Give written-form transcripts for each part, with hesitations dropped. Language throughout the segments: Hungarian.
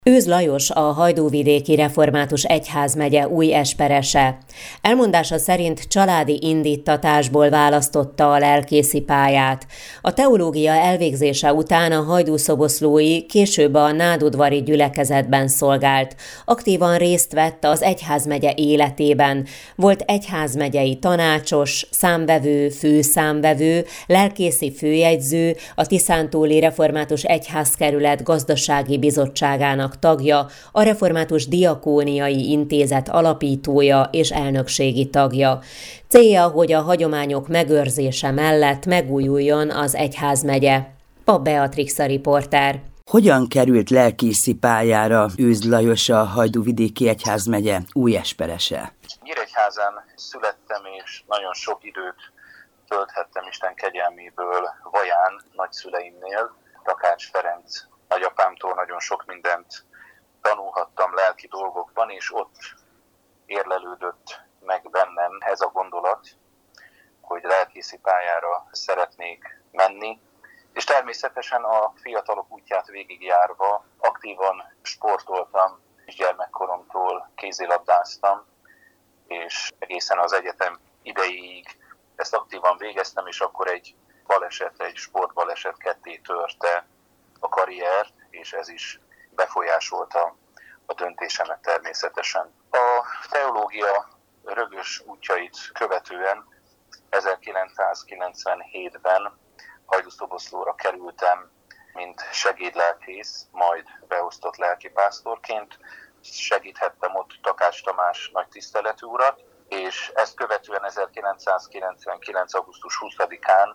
Őz Lajos a Hajdúvidéki Református Egyházmegye új esperese. Elmondása szerint családi indíttatásból választotta a lelkészi pályát. A teológia elvégzése után a hajdúszoboszlói később a nádudvari gyülekezetben szolgált. Aktívan részt vett az egyházmegye életében. Volt egyházmegyei tanácsos, számvevő, főszámvevő, lelkészi főjegyző, a Tiszántúli Református Egyházkerület gazdasági bizottságának tagja, a Református Diakóniai Intézet alapítója és elnökségi tagja. Célja, hogy a hagyományok megőrzése mellett megújuljon az egyházmegye. Pap Beatrix a riporter. Hogyan került lelkészi pályára Őz Lajos, a Hajdúvidéki Egyházmegye új esperese? Nyíregyházán születtem, és nagyon sok időt tölthettem Isten kegyelméből Vaján, nagyszüleimnél. Takács Ferenc nagyapámtól nagyon sok mindent tanulhattam lelki dolgokban, és ott érlelődött meg bennem ez a gondolat, hogy lelkészi pályára szeretnék menni. És természetesen a fiatalok útját végigjárva aktívan sportoltam, és gyermekkoromtól kézilabdáztam, és egészen az egyetem idejéig ezt aktívan végeztem, és akkor egy sportbaleset ketté törte a karriert, és ez is befolyásolta a döntésemet természetesen. A teológia rögös útjait követően 1997-ben Hajdúszoboszlóra kerültem, mint segédlelkész, majd beosztott lelkipásztorként. Segíthettem ott Takács Tamás nagy tiszteletű urat, és ezt követően 1999. augusztus 20-án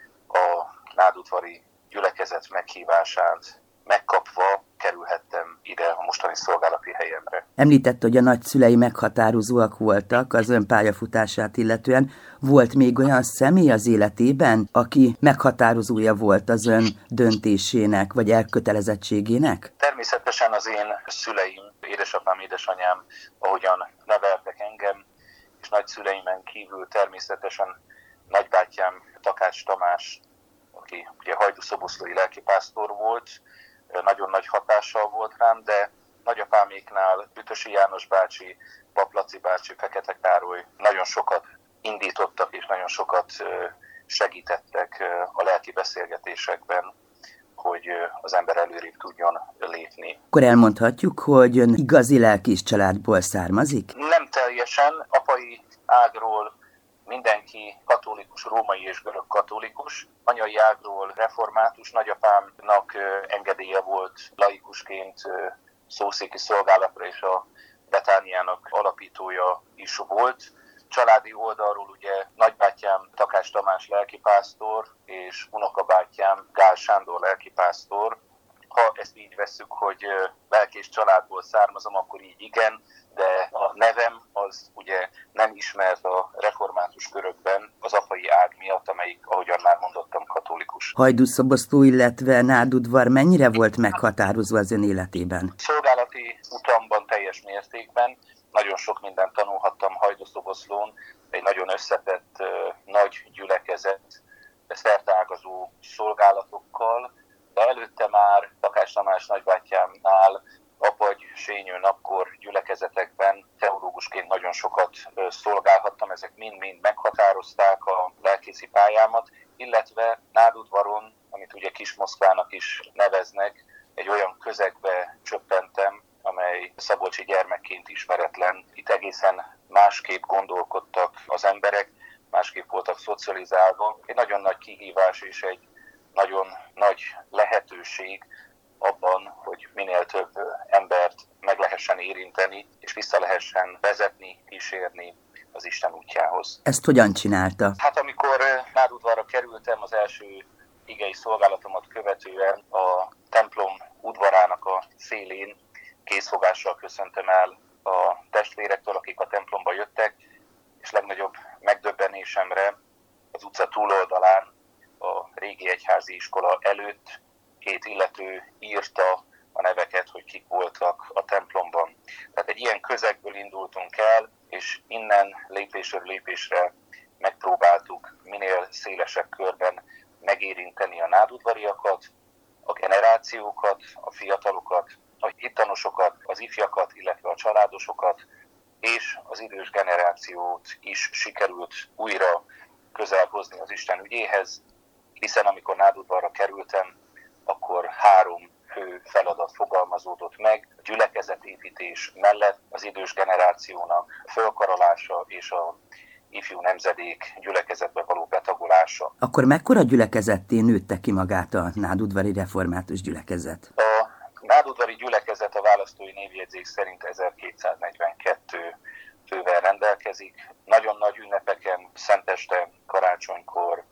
a nádudvari gyülekezet meghívását megkapva kerülhettem ide a mostani szolgálati helyemre. Említette, hogy a nagyszülei meghatározóak voltak az ön pályafutását illetően. Volt még olyan személy az életében, aki meghatározója volt az ön döntésének vagy elkötelezettségének? Természetesen az én szüleim, édesapám, édesanyám, ahogyan neveltek engem, és nagyszüleimen kívül természetesen nagybátyám Takács Tamás, aki ugye hajdúszoboszlói lelkipásztor volt, nagyon nagy hatással volt rám, de nagyapáméknál Bütösi János bácsi, Pap Laci bácsi, Fekete Károly nagyon sokat indítottak és nagyon sokat segítettek a lelki beszélgetésekben, hogy az ember előrébb tudjon lépni. Akkor elmondhatjuk, hogy ön igazi lelkész családból származik? Nem teljesen, apai ágról mindenki katolikus, római és görög katolikus. Anyai ágról református, nagyapámnak engedélye volt laikusként szószéki szolgálatra, és a Betániának alapítója is volt. Családi oldalról ugye nagybátyám Takács Tamás lelkipásztor, és unokabátyám Gál Sándor lelkipásztor. Ha ezt így vesszük, hogy lelkész családból származom, akkor így igen, de a nevem az ugye nem ismert a református körökben az apai ág miatt, amelyik, ahogyan már mondottam, katolikus. Hajdúszoboszló, illetve Nádudvar mennyire volt meghatározó az ön életében? Szolgálati utamban teljes mértékben. Nagyon sok mindent tanulhattam Hajdúszoboszlón, egy nagyon összetett nagy gyülekezet, szerteágazó szolgálatokkal, de előtte már Takács Tamás nagybátyámnál, Apagy, Sényőn akkor gyülekezetekben teológusként nagyon sokat szolgálhattam, ezek mind-mind meghatározták a lelkészi pályámat, illetve Nádudvaron, amit ugye Kis-Moszkvának is neveznek, egy olyan közegbe csöppentem, amely szabolcsi gyermekként ismeretlen. Itt egészen másképp gondolkodtak az emberek, másképp voltak szocializálva. Egy nagyon nagy kihívás és egy nagyon nagy lehetőség abban, hogy minél több embert meg lehessen érinteni, és vissza lehessen vezetni, kísérni az Isten útjához. Ezt hogyan csinálta? Hát amikor Nádudvarra kerültem, az első igei szolgálatomat követően a templom udvarának a szélén készfogással köszöntem el a testvérektől, akik a templomba jöttek, és legnagyobb megdöbbenésemre az utca túloldalán a régi egyházi iskola előtt két illető írta a neveket, hogy kik voltak a templomban. Tehát egy ilyen közegből indultunk el, és innen lépésről lépésre megpróbáltuk minél szélesebb körben megérinteni a nádudvariakat, a generációkat, a fiatalokat, a hittanos fiatalosokat, az ifjakat, illetve a családosokat, és az idős generációt is sikerült újra közel hozni az Isten ügyéhez, hiszen amikor Nádudvarra kerültem, akkor 3 fő feladat fogalmazódott meg, a gyülekezetépítés mellett az idős generációnak fölkarolása és a ifjú nemzedék gyülekezetbe való betagolása. Akkor mekkora gyülekezetté nőtte ki magát a nádudvari református gyülekezet? A nádudvari gyülekezet a választói névjegyzék szerint 1242 fővel rendelkezik. Nagyon nagy ünnepeken, szenteste, karácsonykor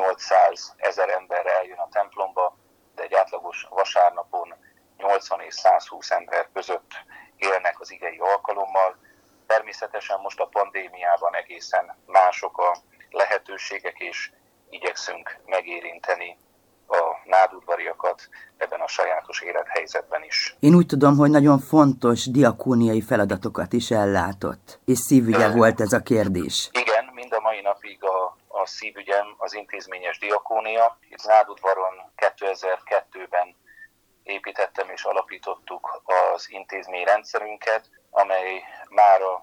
800 000 ember eljön a templomba, de egy átlagos vasárnapon 80 és 120 ember között élnek az igei alkalommal. Természetesen most a pandémiában egészen mások a lehetőségek, és igyekszünk megérinteni a nádudvariakat ebben a sajátos élethelyzetben is. Én úgy tudom, hogy nagyon fontos diakóniai feladatokat is ellátott, és szívügye volt ez a kérdés. Igen, mind a mai napig a szívügyem az intézményes diakónia. Itt Nádudvaron 2002-ben építettem és alapítottuk az intézményrendszerünket, amely mára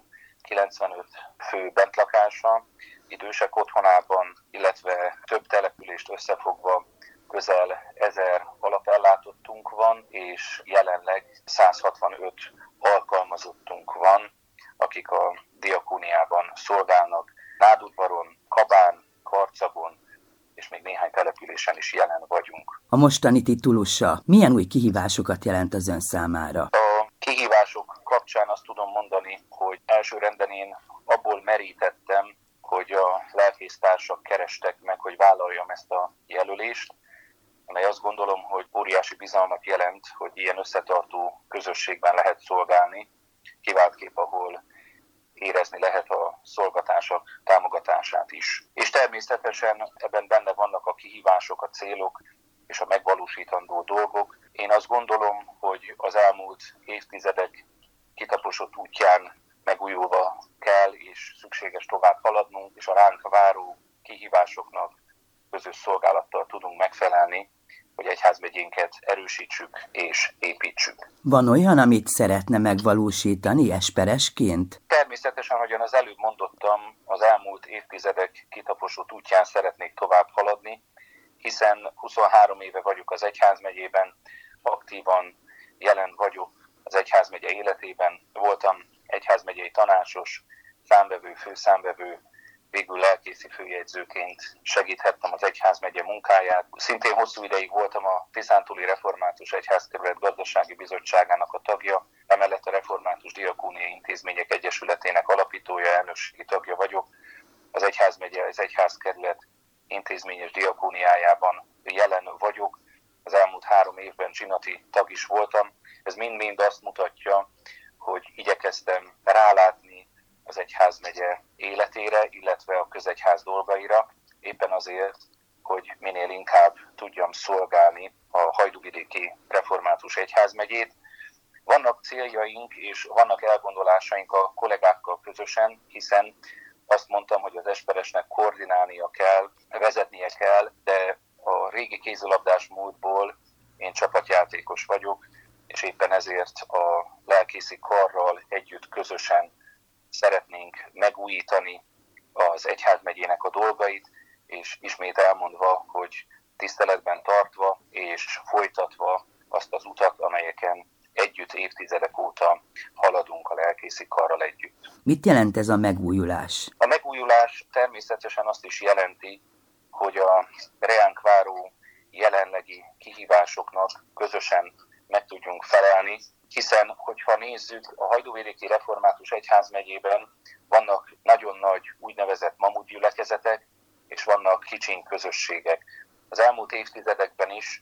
95 fő bentlakása, idősek otthonában, illetve több települést összefogva közel 1000 alapellátottunk van, és jelenleg 165 alkalmazottunk van, akik a diakóniában szolgálnak. Nádudvaron, Kabán, Karcagon és még néhány településen is jelen vagyunk. A mostani titulusa milyen új kihívásokat jelent az ön számára? A kihívások kapcsán azt tudom mondani, hogy elsőrenden én abból merítettem, hogy a lelkésztársak kerestek meg, hogy vállaljam ezt a jelölést, amely azt gondolom, hogy óriási bizalmat jelent, hogy ilyen összetartó közösségben lehet szolgálni, kiváltképp ahol érezni lehet a szolgatások támogatását is. És természetesen ebben benne vannak a kihívások, a célok és a megvalósítandó dolgok. Én azt gondolom, hogy az elmúlt évtizedek kitaposott útján megújulva kell és szükséges tovább haladnunk, és a ránk váró kihívásoknak közös szolgálattal tudunk megfelelni, hogy egyházmegyénket erősítsük és építsük. Van olyan, amit szeretne megvalósítani esperesként? Természetesen, ahogyan az előbb mondottam, az elmúlt évtizedek kitaposott útján szeretnék tovább haladni, hiszen 23 éve vagyok az egyházmegyében, aktívan jelen vagyok az egyházmegye életében. Voltam egyházmegyei tanácsos, számvevő, főszámvevő, végül lelkészi főjegyzőként segíthettem az egyházmegye munkáját. Szintén hosszú ideig voltam a Tiszántúli Református Egyházkerület Gazdasági Bizottságának a tagja, emellett a Református Diakóniai Intézmények Egyesületének alapítója, elnökségi tagja vagyok. Az egyházmegye, az egyházkerület intézményes diakóniájában jelen vagyok. Az elmúlt 3 évben csinati tag is voltam. Ez mind-mind azt mutatja, hogy igyekeztem rálátni az egyházmegye életére, illetve a közegyház dolgaira, éppen azért, hogy minél inkább tudjam szolgálni a hajdúvidéki református egyházmegyét. Vannak céljaink és vannak elgondolásaink a kollégákkal közösen, hiszen azt mondtam, hogy az esperesnek koordinálnia kell, vezetnie kell, de a régi kézilabdás múltból én csapatjátékos vagyok, és éppen ezért a lelkészi karral együtt közösen szeretnénk megújítani az egyházmegyének a dolgait, és ismét elmondva, hogy tiszteletben tartva és folytatva azt az utat, amelyeken együtt évtizedek óta haladunk a lelkészi karral együtt. Mit jelent ez a megújulás? A megújulás természetesen azt is jelenti, hogy a reánk váró jelenlegi kihívásoknak közösen meg tudjunk felelni, hiszen, hogyha nézzük, a hajdúvidéki református egyházmegyében vannak nagyon nagy úgynevezett mamutgyülekezetek, és vannak kicsiny közösségek. Az elmúlt évtizedekben is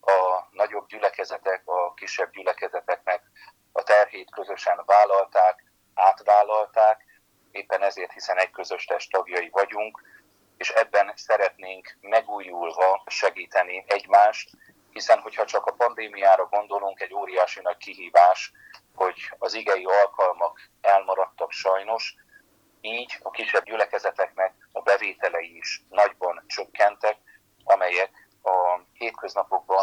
a nagyobb gyülekezetek, a kisebb gyülekezeteknek a terhét közösen vállalták, átvállalták, éppen ezért, hiszen egy közös test tagjai vagyunk, és ebben szeretnénk megújulva segíteni egymást, hiszen hogyha csak a pandémiára gondolunk, egy óriási nagy kihívás, hogy az igei alkalmak elmaradtak sajnos, így a kisebb gyülekezeteknek a bevételei is nagyban csökkentek, amelyek a hétköznapokban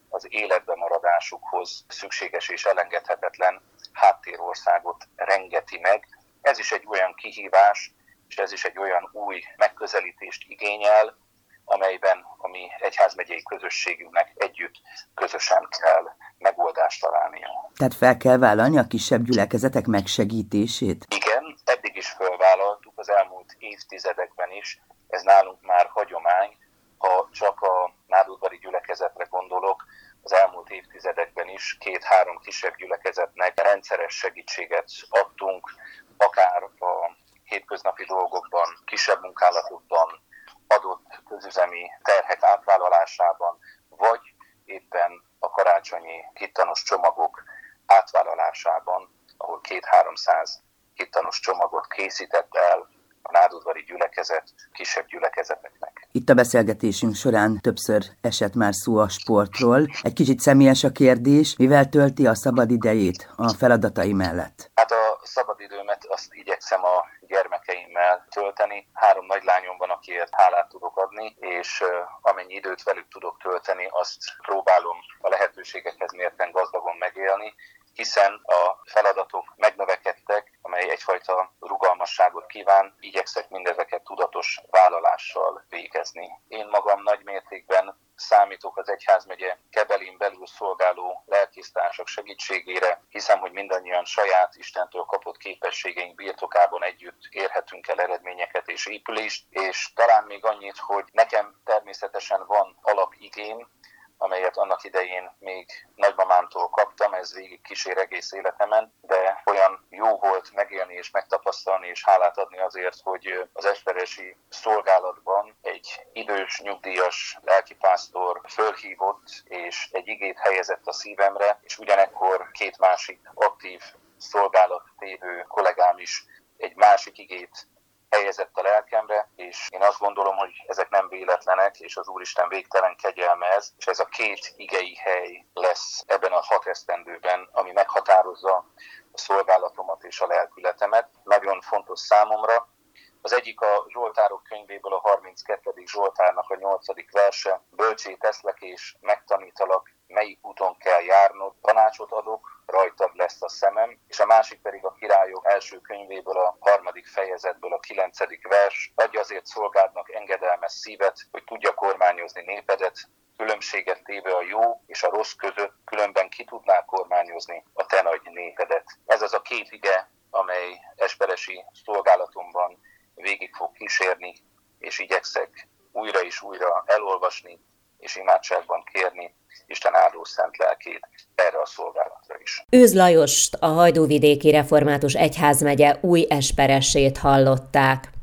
az életbe maradásukhoz szükséges és elengedhetetlen háttérországot rengeti meg. Ez is egy olyan kihívás, és ez is egy olyan új megközelítést igényel, amelyben a mi egyházmegyei közösségünknek együtt közösen kell megoldást találnia. Tehát fel kell vállalni a kisebb gyülekezetek megsegítését? Igen, eddig is felvállaltuk, az elmúlt évtizedekben is, ez nálunk már hagyomány. Ha csak a nádudvari gyülekezetre gondolok, az elmúlt évtizedekben is 2-3 kisebb gyülekezetnek rendszeres segítséget adtunk, akár a hétköznapi dolgokban, kisebb munkálatokban, adott közüzemi terhek átvállalásában, vagy éppen a karácsonyi hittanos csomagok átvállalásában, ahol 200-300 hittanos csomagot készített el a nádudvari gyülekezet kisebb gyülekezeteknek. Itt a beszélgetésünk során többször esett már szó a sportról. Egy kicsit személyes a kérdés, mivel tölti a szabadidejét a feladatai mellett? Hát a szabadidőmet azt igyekszem a gyermekeimmel tölteni. 3 nagylányom van, akiért hálát tudok adni, és amennyi időt velük tudok tölteni, azt próbálom a lehetőségekhez mérten gazdagon megélni, hiszen a feladatok megnövekedtek, amely egyfajta rugalmasságot kíván, igyekszek mindezeket tudatos vállalással végezni. Én magam nagy mértékben számítok az egyházmegye Kebelin belül szolgáló lelkésztársak segítségére, hiszem, hogy mindannyian saját Istentől kapott képességeink birtokában együtt érhetünk el eredményeket és épülést, és talán még annyit, hogy nekem természetesen van alapigém, amelyet annak idején még nagymamámtól kaptam, ez végig kísér egész életemen, de olyan jó volt megélni és megtapasztalni és hálát adni azért, hogy az esperesi szolgálatban egy idős, nyugdíjas lelkipásztor fölhívott és egy igét helyezett a szívemre, és ugyanekkor 2 másik aktív szolgálattévő kollégám is egy másik igét helyezett a lelkemre, és én azt gondolom, hogy ezek nem véletlenek, és az Úristen végtelen kegyelme ez, és ez a 2 igei hely lesz ebben a 6 esztendőben, ami meghatározza a szolgálatomat és a lelkületemet. Nagyon fontos számomra. Az egyik a Zsoltárok könyvéből a 32. Zsoltárnak a 8. verse. Bölcsé teszlek és megtanítalak, melyik úton kell járnod, tanácsot adok, rajtad lesz a szemem, és a másik pedig a Királyok első könyvéből a 3. fejezetből a 9. vers. Adj azért szolgádnak engedelmes szívet, hogy tudja kormányozni népedet, különbséget téve a jó és a rossz között, különben ki tudná kormányozni a te nagy népedet. Ez az a 2 ige, amely esperesi szolgálatomban végig fog kísérni, és igyekszek újra és újra elolvasni, és imádságban kérni Isten áldó szent lelkét erre a szolgálatra is. Őz Lajost, a Hajdúvidéki Református Egyházmegye új esperesét hallották.